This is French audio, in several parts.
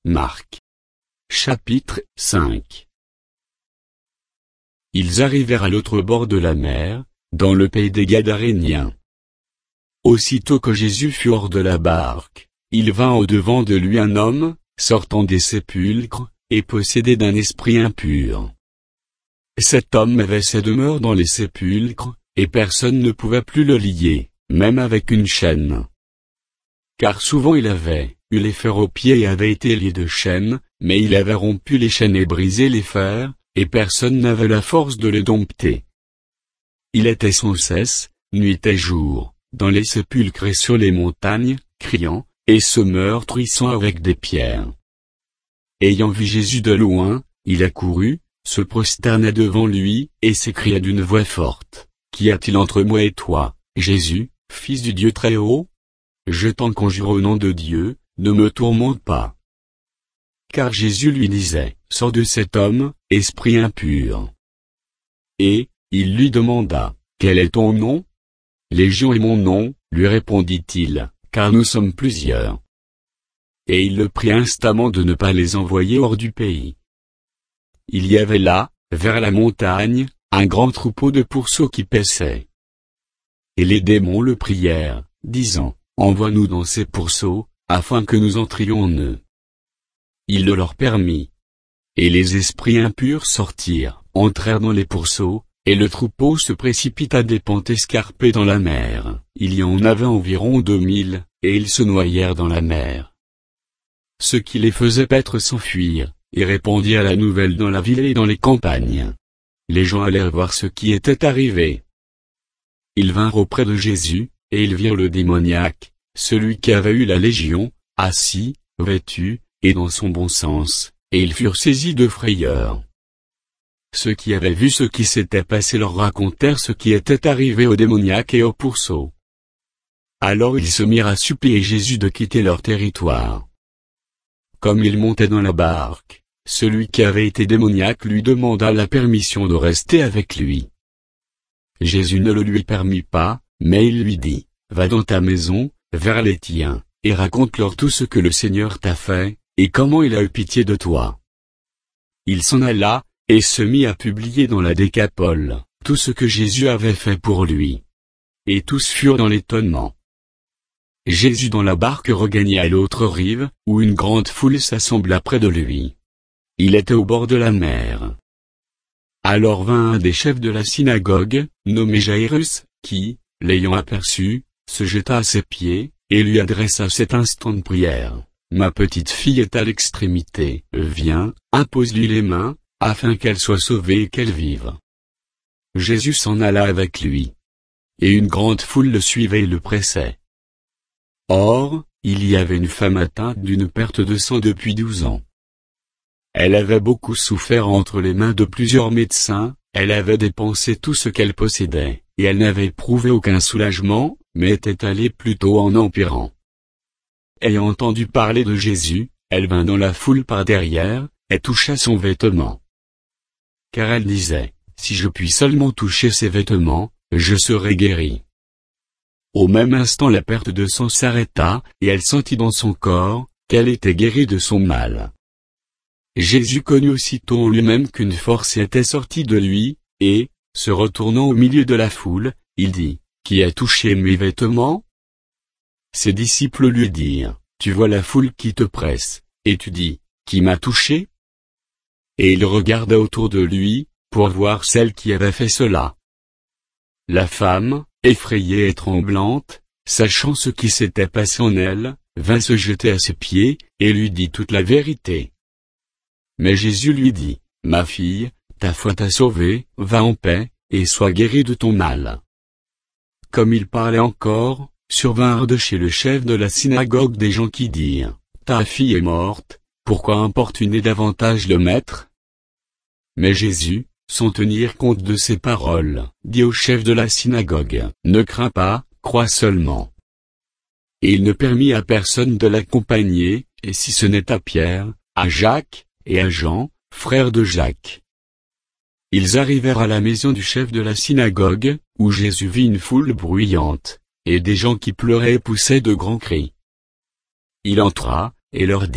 Marc. Chapitre 5. Ils arrivèrent à l'autre bord de la mer, dans le pays des Gadaréniens. Aussitôt que Jésus fut hors de la barque, il vint au-devant de lui un homme, sortant des sépulcres, et possédé d'un esprit impur. Cet homme avait sa demeure dans les sépulcres, et personne ne pouvait plus le lier, même avec une chaîne. Car souvent il avait eu les fers aux pieds et avait été lié de chaînes, mais il avait rompu les chaînes et brisé les fers, et personne n'avait la force de le dompter. Il était sans cesse, nuit et jour, dans les sépulcres et sur les montagnes, criant, et se meurtrissant avec des pierres. Ayant vu Jésus de loin, il accourut, se prosterna devant lui, et s'écria d'une voix forte, « Qu'y a-t-il entre moi et toi, Jésus, Fils du Dieu très haut? Je t'en conjure au nom de Dieu, ne me tourmente pas. » Car Jésus lui disait, « Sors de cet homme, esprit impur. » Et, il lui demanda, « Quel est ton nom? » « Légion est mon nom, lui répondit-il, car nous sommes plusieurs. » Et il le prit instamment de ne pas les envoyer hors du pays. Il y avait là, vers la montagne, un grand troupeau de pourceaux qui paissaient. Et les démons le prièrent, disant, « Envoie-nous dans ces pourceaux, afin que nous entrions en eux. » Il le leur permit. Et les esprits impurs sortirent, entrèrent dans les pourceaux, et le troupeau se précipita des pentes escarpées dans la mer. Il y en avait environ 2000, et ils se noyèrent dans la mer. Ce qui les faisait paître s'enfuirent, et répandirent la nouvelle dans la ville et dans les campagnes. Les gens allèrent voir ce qui était arrivé. Ils vinrent auprès de Jésus, et ils virent le démoniaque, celui qui avait eu la légion, assis, vêtu, et dans son bon sens, et ils furent saisis de frayeur. Ceux qui avaient vu ce qui s'était passé leur racontèrent ce qui était arrivé au démoniaque et au pourceau. Alors ils se mirent à supplier Jésus de quitter leur territoire. Comme il montait dans la barque, celui qui avait été démoniaque lui demanda la permission de rester avec lui. Jésus ne le lui permit pas, mais il lui dit, « Va dans ta maison, vers les tiens, et raconte-leur tout ce que le Seigneur t'a fait, et comment il a eu pitié de toi. » Il s'en alla, et se mit à publier dans la Décapole, tout ce que Jésus avait fait pour lui. Et tous furent dans l'étonnement. Jésus dans la barque regagna à l'autre rive, où une grande foule s'assembla près de lui. Il était au bord de la mer. Alors vint un des chefs de la synagogue, nommé Jairus, qui, l'ayant aperçu, se jeta à ses pieds, et lui adressa cet instant de prière. « Ma petite fille est à l'extrémité, viens, impose-lui les mains, afin qu'elle soit sauvée et qu'elle vive. » Jésus s'en alla avec lui. Et une grande foule le suivait et le pressait. Or, il y avait une femme atteinte d'une perte de sang depuis 12 ans. Elle avait beaucoup souffert entre les mains de plusieurs médecins, elle avait dépensé tout ce qu'elle possédait, et elle n'avait éprouvé aucun soulagement, mais était allée plutôt en empirant. Ayant entendu parler de Jésus, elle vint dans la foule par derrière, et toucha son vêtement. Car elle disait, « Si je puis seulement toucher ses vêtements, je serai guérie. » Au même instant la perte de sang s'arrêta, et elle sentit dans son corps, qu'elle était guérie de son mal. Jésus connut aussitôt en lui-même qu'une force était sortie de lui, et, se retournant au milieu de la foule, il dit, « Qui a touché mes vêtements ?» Ses disciples lui dirent, « Tu vois la foule qui te presse, et tu dis, Qui m'a touché ?» Et il regarda autour de lui, pour voir celle qui avait fait cela. La femme, effrayée et tremblante, sachant ce qui s'était passé en elle, vint se jeter à ses pieds, et lui dit toute la vérité. Mais Jésus lui dit, « Ma fille, ta foi t'a sauvée, va en paix, et sois guérie de ton mal. » Comme il parlait encore, survinrent de chez le chef de la synagogue des gens qui dirent, « Ta fille est morte, pourquoi importuner davantage le maître ?» Mais Jésus, sans tenir compte de ces paroles, dit au chef de la synagogue, « Ne crains pas, crois seulement. » Et il ne permit à personne de l'accompagner, et si ce n'est à Pierre, à Jacques, et à Jean, frère de Jacques. Ils arrivèrent à la maison du chef de la synagogue, où Jésus vit une foule bruyante, et des gens qui pleuraient et poussaient de grands cris. Il entra, et leur dit,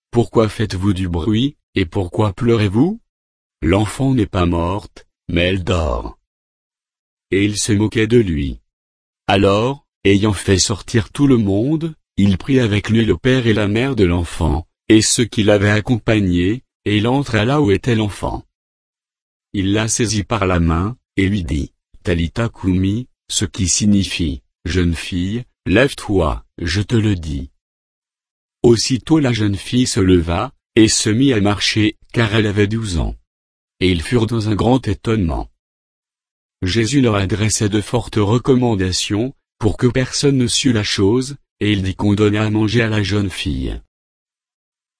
pourquoi faites-vous du bruit, et pourquoi pleurez-vous? L'enfant n'est pas morte, mais elle dort. Et il se moquait de lui. Alors, ayant fait sortir tout le monde, il prit avec lui le père et la mère de l'enfant, et ceux qui l'avaient accompagné, et il entra là où était l'enfant. Il la saisit par la main, et lui dit, Talitha Koumi, ce qui signifie, jeune fille, lève-toi, je te le dis. Aussitôt la jeune fille se leva, et se mit à marcher, car elle avait 12 ans. Et ils furent dans un grand étonnement. Jésus leur adressait de fortes recommandations, pour que personne ne sût la chose, et il dit qu'on donnât à manger à la jeune fille.